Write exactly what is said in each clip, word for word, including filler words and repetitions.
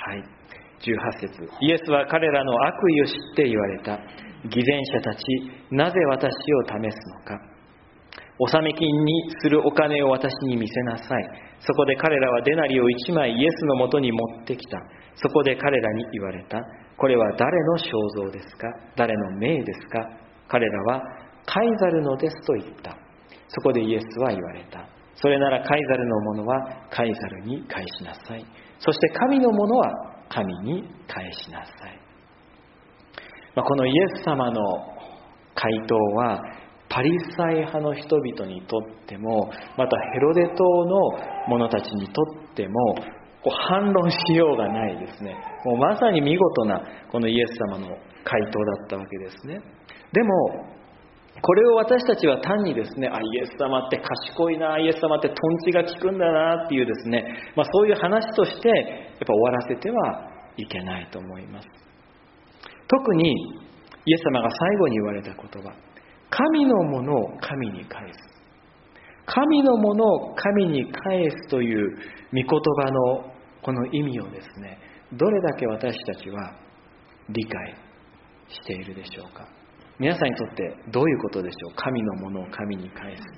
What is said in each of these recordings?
はい、じゅうはち節、イエスは彼らの悪意を知って言われた。偽善者たち、なぜ私を試すのか。納め金にするお金を私に見せなさい。そこで彼らはデナリを一枚イエスのもとに持ってきた。そこで彼らに言われた。これは誰の肖像ですか？誰の名ですか？彼らはカイザルのですと言った。そこでイエスは言われた。それならカイザルのものはカイザルに返しなさい。そして神のものは神に返しなさい。まあ、このイエス様の回答はパリサイ派の人々にとっても、またヘロデ島の者たちにとってもこう反論しようがないですね。もうまさに見事なこのイエス様の回答だったわけですね。でもこれを私たちは単にですね、あ、イエス様って賢いな、イエス様ってトンチが効くんだなっていうですね、まあ、そういう話としてやっぱ終わらせてはいけないと思います。特にイエス様が最後に言われた言葉、神のものを神に返す、神のものを神に返すという御言葉のこの意味をですね、どれだけ私たちは理解しているでしょうか。皆さんにとってどういうことでしょう。神のものを神に返す。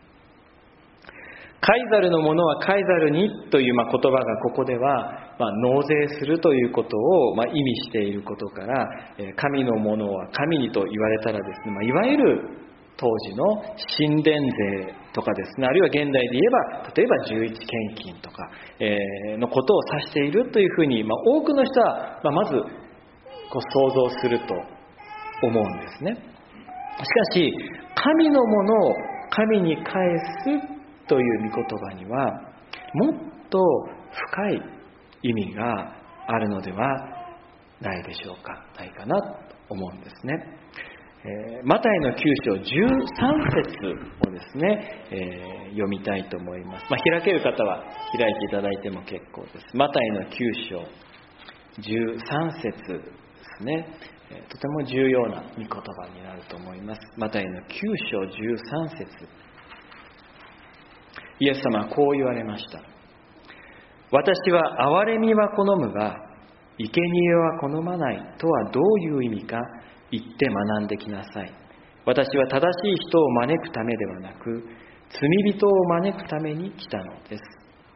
カイザルのものはカイザルにというまあ言葉がここではまあ納税するということをまあ意味していることから、神のものは神にと言われたらですね、まあ、いわゆる当時の神殿税とかですね、あるいは現代で言えば例えば十一献金とかのことを指しているというふうに、まあ、多くの人はまあまずこう想像すると思うんですね。しかし神のものを神に返すという御言葉にはもっと深い意味があるのではないでしょうか。ないかなと思うんですね。えー、マタイのきゅう章じゅうさん節をですね、えー、読みたいと思います。まあ、開ける方は開いていただいても結構です。マタイのきゅう章じゅうさん節ですね。とても重要な御言葉になると思います。マタイのきゅう章じゅうさん節、イエス様はこう言われました。私は憐れみは好むが生贄は好まないとはどういう意味か言って学んできなさい。私は正しい人を招くためではなく罪人を招くために来たのです。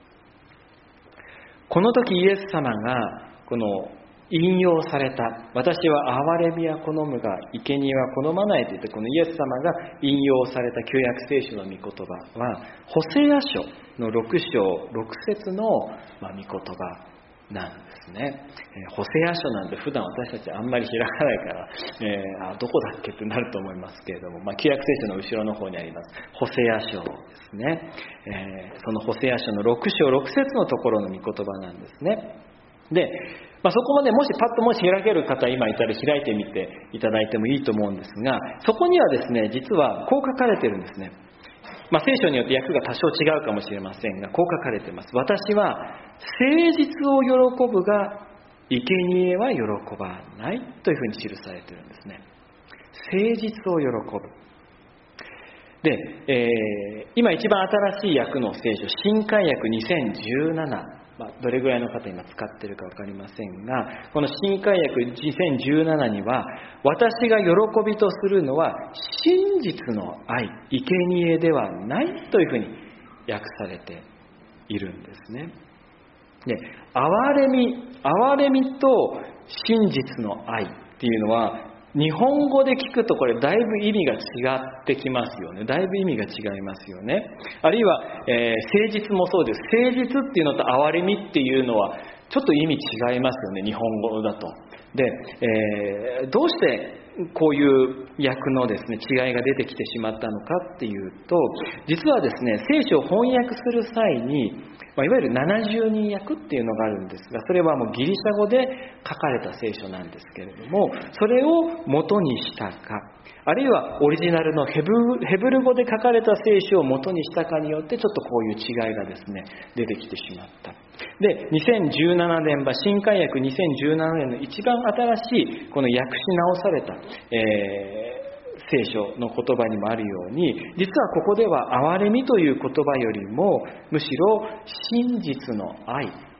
この時イエス様がこの引用された、私は憐れみは好むが生贄は好まないといって、このイエス様が引用された旧約聖書の御言葉はホセア書のろく章ろく節のまあ御言葉なんですね。えー、ホセア書なんて普段私たちあんまり開かないから、えー、あどこだっけってなると思いますけれども、まあ、旧約聖書の後ろの方にありますホセア書ですね。えー、そのホセア書のろく章ろく節のところの御言葉なんですね。で、まあ、そこまでもしパッともし開ける方今いたら開いてみていただいてもいいと思うんですが、そこにはですね、実はこう書かれてるんですね。まあ、聖書によって訳が多少違うかもしれませんが、こう書かれています。私は誠実を喜ぶが生贄は喜ばないというふうに記されているんですね。誠実を喜ぶ。で、えー、今一番新しい訳の聖書、新海訳にせんじゅうなな、まあ、どれぐらいの方今使っているか分かりませんが、この新海訳にせんじゅうななには、私が喜びとするのは真実の愛、生贄ではないというふうに訳されているんですね。で、憐れみ、憐れみと真実の愛っていうのは、日本語で聞くとこれだいぶ意味が違ってきますよね。だいぶ意味が違いますよね。あるいは、えー、誠実もそうです。誠実っていうのと憐れみっていうのはちょっと意味違いますよね、日本語だと。で、えー、どうしてこういう訳のですね違いが出てきてしまったのかっていうと、実はですね聖書を翻訳する際に、まあ、いわゆるななじゅうにん訳っていうのがあるんですが、それはもうギリシャ語で書かれた聖書なんですけれども、それを元にしたか、あるいはオリジナルのヘブ、ヘブル語で書かれた聖書を元にしたかによってちょっとこういう違いがですね出てきてしまった。で、にせんじゅうななねん版、新海訳にせんじゅうななねんの一番新しいこの訳し直された、えー、聖書の言葉にもあるように、実はここでは憐れみという言葉よりもむしろ真実の愛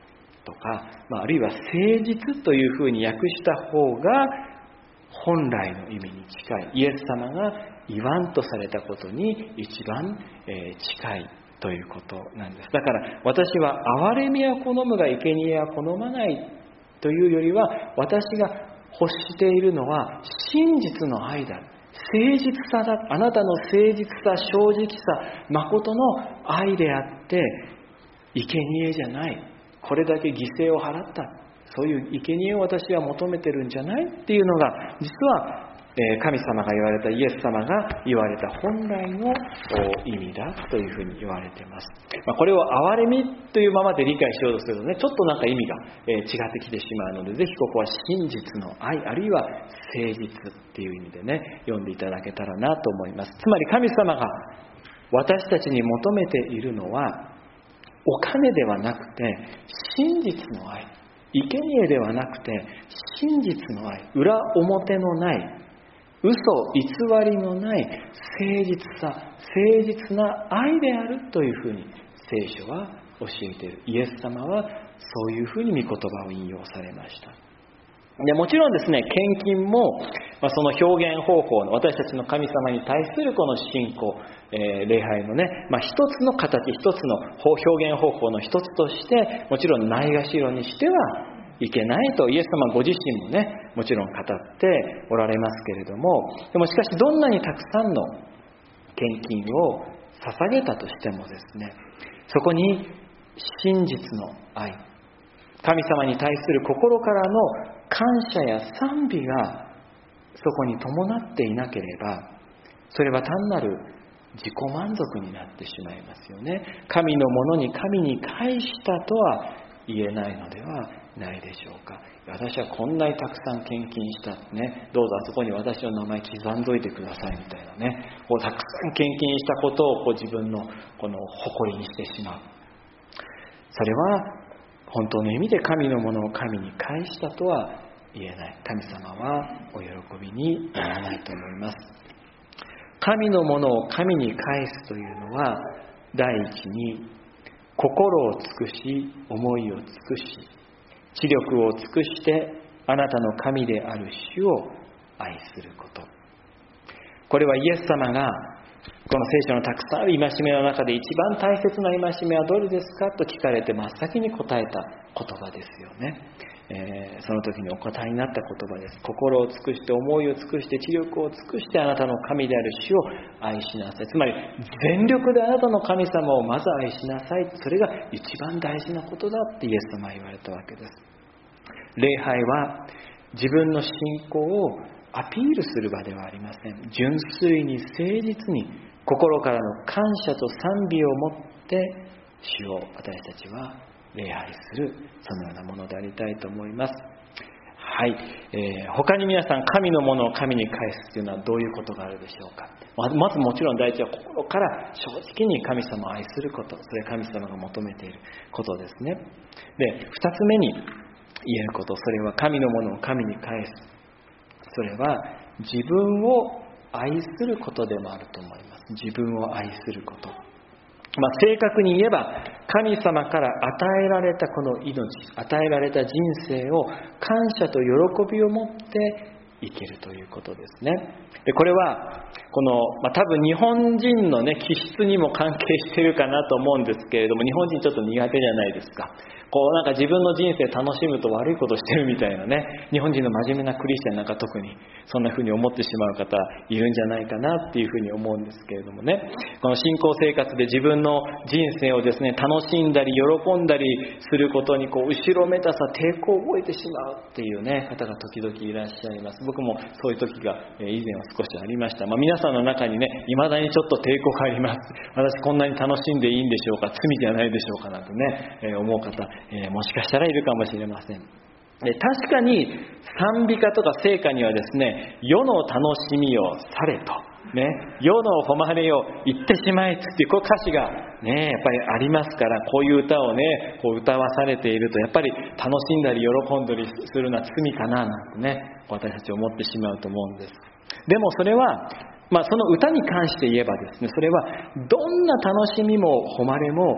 とか、まあ、あるいは誠実というふうに訳した方が本来の意味に近い、イエス様が言わんとされたことに一番近いということなんです。だから私は憐れみは好むが生贄は好まないというよりは、私が欲しているのは真実の愛だ、誠実さだ、あなたの誠実さ、正直さ、誠の愛であって生贄じゃない、これだけ犠牲を払った、そういう生贄を私は求めてるんじゃないっていうのが、実は神様が言われた、イエス様が言われた本来の意味だというふうに言われています。まあ、これを憐れみというままで理解しようとするとね、ちょっとなんか意味が違ってきてしまうので、ぜひここは真実の愛、あるいは誠実っていう意味でね、読んでいただけたらなと思います。つまり神様が私たちに求めているのは、お金ではなくて真実の愛、生贄ではなくて真実の愛、裏表のない嘘偽りのない誠実さ、誠実な愛であるというふうに聖書は教えている。イエス様はそういうふうに御言葉を引用されました。でもちろんですね、献金も、まあ、その表現方法の、私たちの神様に対するこの信仰、えー、礼拝のね、まあ、一つの形、一つの表現方法の一つとして、もちろんないがしろにしてはいけないとイエス様ご自身もね、もちろん語っておられますけれども、でもしかしどんなにたくさんの献金を捧げたとしてもですね、そこに真実の愛、神様に対する心からの感謝や賛美がそこに伴っていなければ、それは単なる自己満足になってしまいますよね。神のものに神に返したとは言えないのではないでしょうか。私はこんなにたくさん献金したね、どうぞあそこに私の名前刻んどいてくださいみたいなね、こうたくさん献金したことをこう自分のこの誇りにしてしまう。それは本当の意味で神のものを神に返したとは言えない。神様はお喜びにならないと思います。神のものを神に返すというのは、第一に心を尽くし、思いを尽くし、知力を尽くしてあなたの神である主を愛すること。これはイエス様がこの聖書のたくさんある戒めの中で一番大切な戒めはどれですかと聞かれて真っ先に答えた言葉ですよね。えー、その時にお答えになった言葉です。心を尽くして思いを尽くして知力を尽くしてあなたの神である主を愛しなさい。つまり全力であなたの神様をまず愛しなさい。それが一番大事なことだってイエス様は言われたわけです。礼拝は自分の信仰をアピールする場ではありません。純粋に誠実に心からの感謝と賛美を持って主を私たちは礼拝する、そのようなものでありたいと思います。はい、えー、他に皆さん神のものを神に返すというのはどういうことがあるでしょうか。まず、まずもちろん第一は心から正直に神様を愛すること、それは神様が求めていることですね。で、二つ目に言えること、それは神のものを神に返す。それは自分を愛することでもあると思います。自分を愛すること。まあ、正確に言えば神様から与えられたこの命、与えられた人生を感謝と喜びを持って生きるということですね。でこれはこの、まあ、多分日本人の、ね、気質にも関係しているかなと思うんですけれども、日本人ちょっと苦手じゃないですか。こうなんか自分の人生楽しむと悪いことしてるみたいなね、日本人の真面目なクリスチャンなんか特にそんな風に思ってしまう方いるんじゃないかなっていう風に思うんですけれどもね、この信仰生活で自分の人生をですね楽しんだり喜んだりすることにこう後ろめたさ、抵抗を覚えてしまうっていうね方が時々いらっしゃいます。僕もそういう時が以前は少しありました。まあ、皆さんの中にね未だにちょっと抵抗があります。私こんなに楽しんでいいんでしょうか、罪じゃないでしょうかなんてね、えー、思う方えー、もしかしたらいるかもしれません。で確かに賛美歌とか聖歌にはですね、世の楽しみをされと、ね、世の誉れを言ってしまえっていうこう歌詞が、ね、やっぱりありますから、こういう歌をねこう歌わされているとやっぱり楽しんだり喜んだりするのは罪かななんてね私たち思ってしまうと思うんです。でもそれはまあ、その歌に関して言えばですね、それはどんな楽しみも誉れも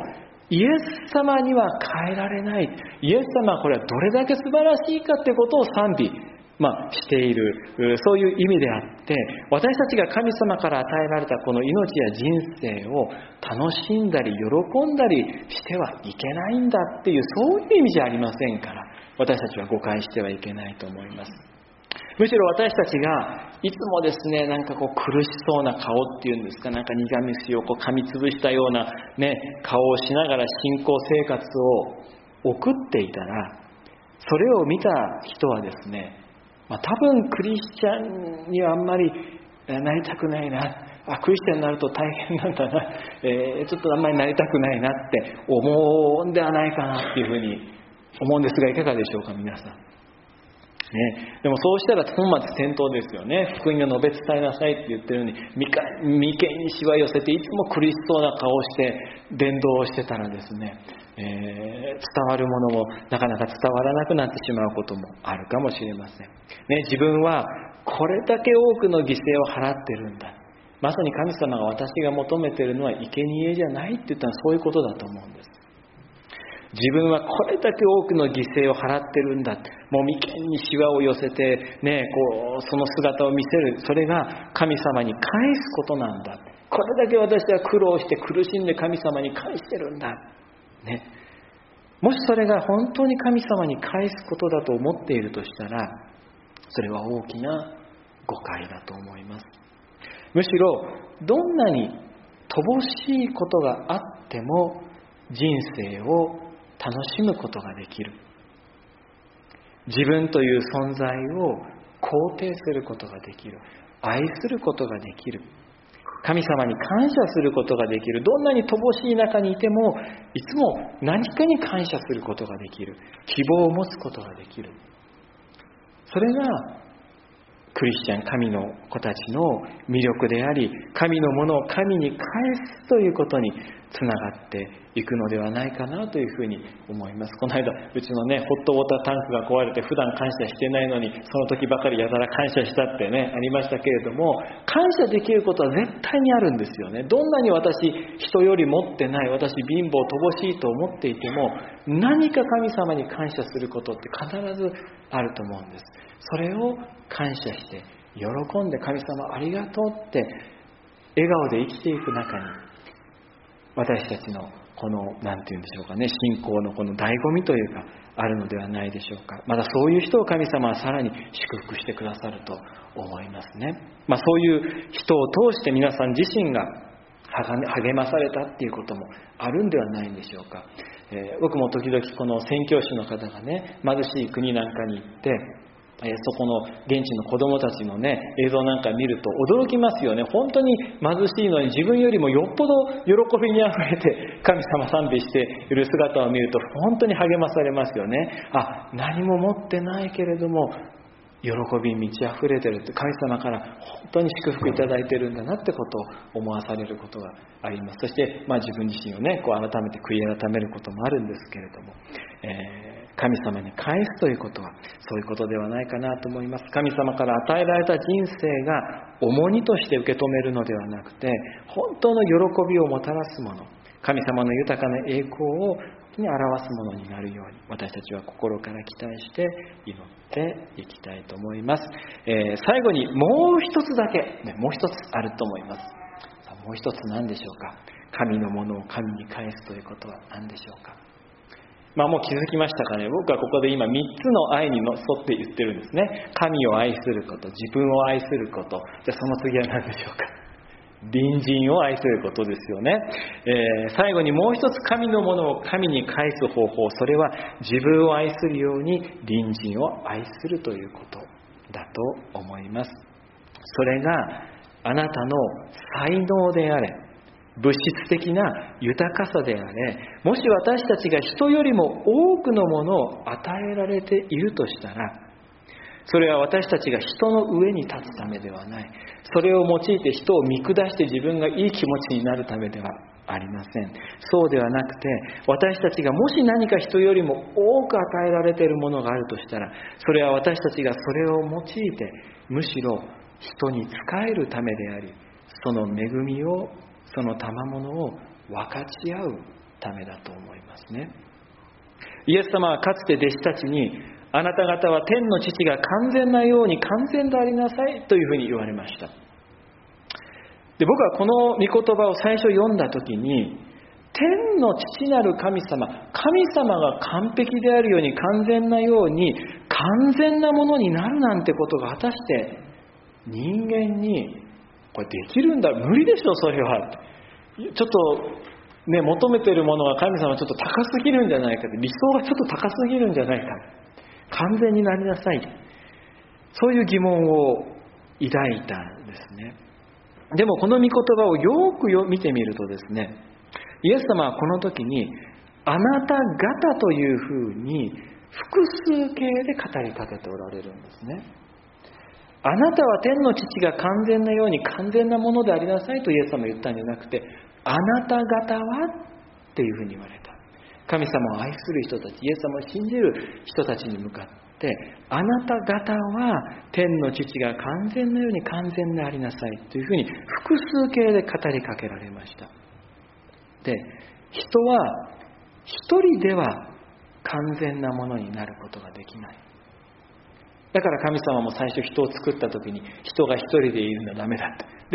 イエス様には変えられない。イエス様はこれはどれだけ素晴らしいかということを賛美、まあ、している、そういう意味であって、私たちが神様から与えられたこの命や人生を楽しんだり喜んだりしてはいけないんだっていう、そういう意味じゃありませんから、私たちは誤解してはいけないと思います。むしろ私たちがいつもですね、なんかこう苦しそうな顔っていうんですか、なんか苦虫をこう噛みつぶしたようなね、顔をしながら信仰生活を送っていたら、それを見た人はですね、まあ、多分クリスチャンにはあんまりなりたくないな、あ、クリスチャンになると大変なんだな、えー、ちょっとあんまりなりたくないなって思うんではないかなっていうふうに思うんですが、いかがでしょうか皆さん。ね、でもそうしたら本末転倒ですよね。福音を述べ伝えなさいって言ってるのに、眉間にしわ寄せていつも苦しそうな顔をして伝道をしてたらですね、えー、伝わるものもなかなか伝わらなくなってしまうこともあるかもしれません、ね、自分はこれだけ多くの犠牲を払ってるんだ、まさに神様が私が求めているのは生贄じゃないって言ったらそういうことだと思うんです。自分はこれだけ多くの犠牲を払ってるんだ、もう眉間にしわを寄せて、ね、こうその姿を見せる、それが神様に返すことなんだ、これだけ私は苦労して苦しんで神様に返してるんだ、ね、もしそれが本当に神様に返すことだと思っているとしたら、それは大きな誤解だと思います。むしろどんなに乏しいことがあっても人生を楽しむことができる、自分という存在を肯定することができる、愛することができる、神様に感謝することができる、どんなに乏しい中にいてもいつも何かに感謝することができる、希望を持つことができる、それがクリスチャン、神の子たちの魅力であり、神のものを神に返すということにつながっていくのではないかなというふうに思います。この間うちのねホットウォータータンクが壊れて、普段感謝してないのにその時ばかりやたら感謝したってねありましたけれども、感謝できることは絶対にあるんですよね。どんなに私人より持ってない、私貧乏乏しいと思っていても、何か神様に感謝することって必ずあると思うんです。それを感謝して喜んで、神様ありがとうって笑顔で生きていく中に、私たちのこの何て言うんでしょうかね、信仰のこの醍醐味というかあるのではないでしょうか。またそういう人を神様はさらに祝福してくださると思いますね。まあ、そういう人を通して皆さん自身が励まされたっていうこともあるんではないんでしょうか。えー、僕も時々この宣教師の方がね、貧しい国なんかに行ってそこの現地の子供たちのね映像なんか見ると驚きますよね。本当に貧しいのに自分よりもよっぽど喜びにあふれて神様賛美している姿を見ると本当に励まされますよね。あ、何も持ってないけれども喜びに満ち溢れてるって、神様から本当に祝福いただいてるんだなってことを思わされることがあります。そして、まあ、自分自身をねこう改めて悔い改めることもあるんですけれども、えー、神様に返すということはそういうことではないかなと思います。神様から与えられた人生が重荷として受け止めるのではなくて、本当の喜びをもたらすもの、神様の豊かな栄光をに表すものになるように、私たちは心から期待して祈っていきたいと思います。えー、最後にもう一つだけ、ね、もう一つあると思います。さあもう一つ何でしょうか。神のものを神に返すということは何でしょうか。まあもう気づきましたかね。僕はここで今みっつの愛に沿って言ってるんですね。神を愛すること、自分を愛すること。じゃあその次は何でしょうか。隣人を愛することですよね。えー、最後にもう一つ、神のものを神に返す方法、それは自分を愛するように隣人を愛するということだと思います。それがあなたの才能であれ、物質的な豊かさであれ、もし私たちが人よりも多くのものを与えられているとしたら、それは私たちが人の上に立つためではない。それを用いて人を見下して自分がいい気持ちになるためではありません。そうではなくて、私たちがもし何か人よりも多く与えられているものがあるとしたら、それは私たちがそれを用いて、むしろ人に仕えるためであり、その恵みを、その賜物を分かち合うためだと思いますね。イエス様はかつて弟子たちに、あなた方は天の父が完全なように完全でありなさいというふうに言われました。で、僕はこの御言葉を最初読んだ時に、天の父なる神様、神様が完璧であるように完全なように完全なものになるなんてことが果たして人間にこれできるんだ、無理でしょそれは。ちょっとね、求めているものが神様ちょっと高すぎるんじゃないか、理想がちょっと高すぎるんじゃないか、完全になりなさい、そういう疑問を抱いたんですね。でもこの御言葉をよくよ見てみるとですね、イエス様はこの時にあなた方というふうに複数形で語りかけておられるんですね。あなたは天の父が完全なように完全なものでありなさいとイエス様は言ったんじゃなくて、あなた方はっていうふうに言われた。神様を愛する人たち、イエス様を信じる人たちに向かって、あなた方は天の父が完全なように完全でありなさいというふうに複数形で語りかけられました。で、人は一人では完全なものになることができない。だから神様も最初人を作った時に、人が一人でいるのはダメだって。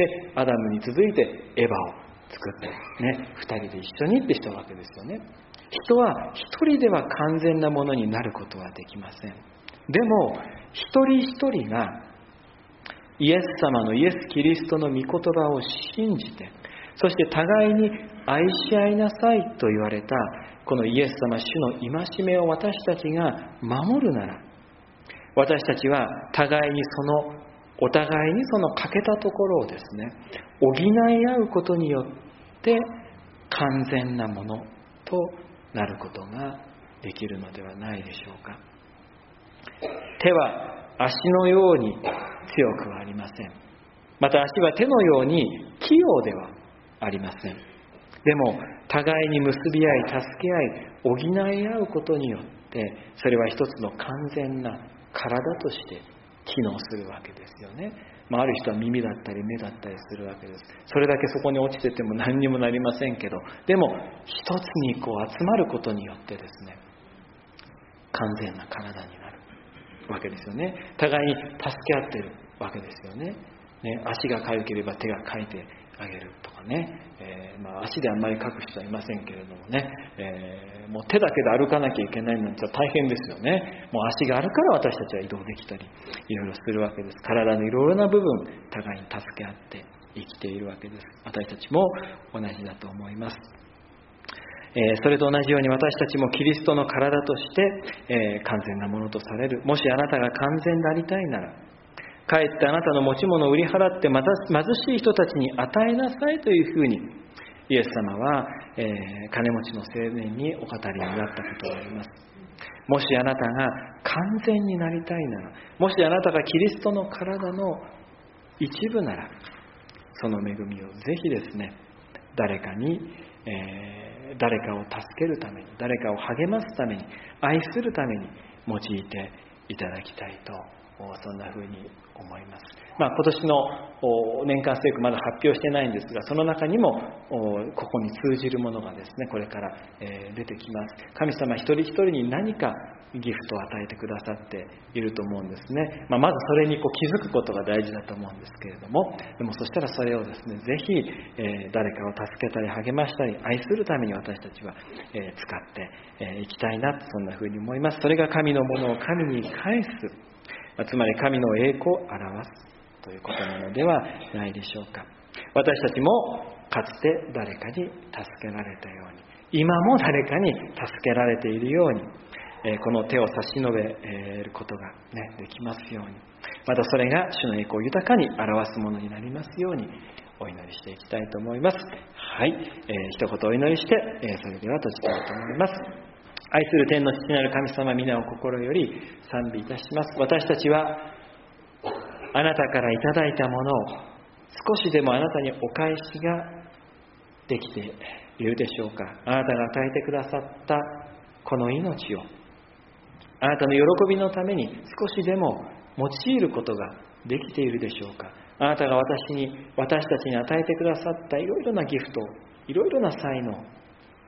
で、アダムに続いてエヴァを作ってね、二人で一緒にってしたわけですよね。人は一人では完全なものになることはできません。でも一人一人がイエス様のイエス・キリストの御言葉を信じて、そして互いに愛し合いなさいと言われたこのイエス様主の戒めを私たちが守るなら、私たちは互いにそのお互いにその欠けたところをですね、補い合うことによって完全なものとなることができるのではないでしょうか。手は足のように強くはありません。また足は手のように器用ではありません。でも互いに結び合い助け合い補い合うことによって、それは一つの完全な体として機能するわけですよね。まあ、ある人は耳だったり目だったりするわけです。それだけそこに落ちてても何にもなりませんけど、でも一つにこう集まることによってですね、完全な体になるわけですよね。互いに助け合っているわけですよね。ね、足がかゆければ手がかいてあげるとかね、えーまあ、足であんまりかく人はいませんけれどもね、えー、もう手だけで歩かなきゃいけないなんて大変ですよね。もう足があるから私たちは移動できたりいろいろするわけです。体のいろいろな部分互いに助け合って生きているわけです。私たちも同じだと思います。えー、それと同じように私たちもキリストの体として、えー、完全なものとされる。もしあなたが完全でありたいなら、かえってあなたの持ち物を売り払って貧しい人たちに与えなさいというふうにイエス様は、えー、金持ちの青年にお語りになったことがあります。もしあなたが完全になりたいなら、もしあなたがキリストの体の一部なら、その恵みをぜひですね、誰かに、えー、誰かを助けるために、誰かを励ますために、愛するために用いていただきたいと、そんな風に思います。まあ、今年の年間聖句まだ発表してないんですが、その中にもここに通じるものがですね、これから出てきます。神様一人一人に何かギフトを与えてくださっていると思うんですね。まあ、まずそれにこう気づくことが大事だと思うんですけれども、でもそしたらそれをですね、ぜひ誰かを助けたり励ましたり愛するために私たちは使っていきたいな、そんな風に思います。それが神のものを神に返す、つまり神の栄光を表すということなのではないでしょうか。私たちもかつて誰かに助けられたように、今も誰かに助けられているように、この手を差し伸べることが、ね、できますように、またそれが主の栄光を豊かに表すものになりますようにお祈りしていきたいと思います。はい、えー、一言お祈りして、えー、それでは閉じたいと思います。愛する天の父なる神様、皆を心より賛美いたします。私たちはあなたからいただいたものを少しでもあなたにお返しができているでしょうか。あなたが与えてくださったこの命をあなたの喜びのために少しでも用いることができているでしょうか。あなたが私に私たちに与えてくださったいろいろなギフト、いろいろな才能、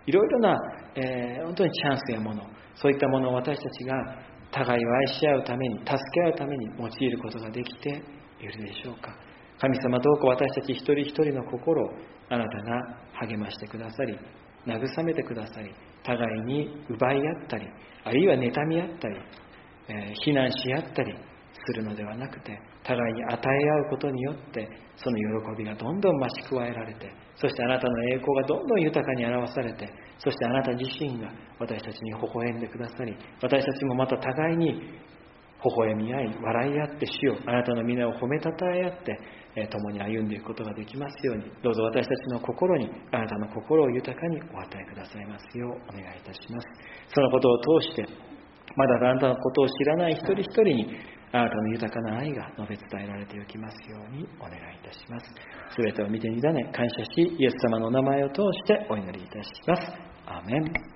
いろいろな、えー、本当にチャンスやもの、そういったものを私たちが互いを愛し合うために、助け合うために用いることができているでしょうか。神様、どうか私たち一人一人の心をあなたが励ましてくださり、慰めてくださり、互いに奪い合ったり、あるいは妬み合ったり、えー、非難し合ったりするのではなくて、互いに与え合うことによってその喜びがどんどん増し加えられて、そしてあなたの栄光がどんどん豊かに表されて、そしてあなた自身が私たちに微笑んでくださり、私たちもまた互いに微笑み合い、笑い合って主よあなたの皆を褒めたたえ合って、えー、共に歩んでいくことができますように、どうぞ私たちの心にあなたの心を豊かにお与えくださいますようお願いいたします。そのことを通してまだあなたのことを知らない一人一人にあなたの豊かな愛が述べ伝えられていきますようにお願いいたします。すべてを見て委ね感謝し、イエス様のお名前を通してお祈りいたします。アーメン。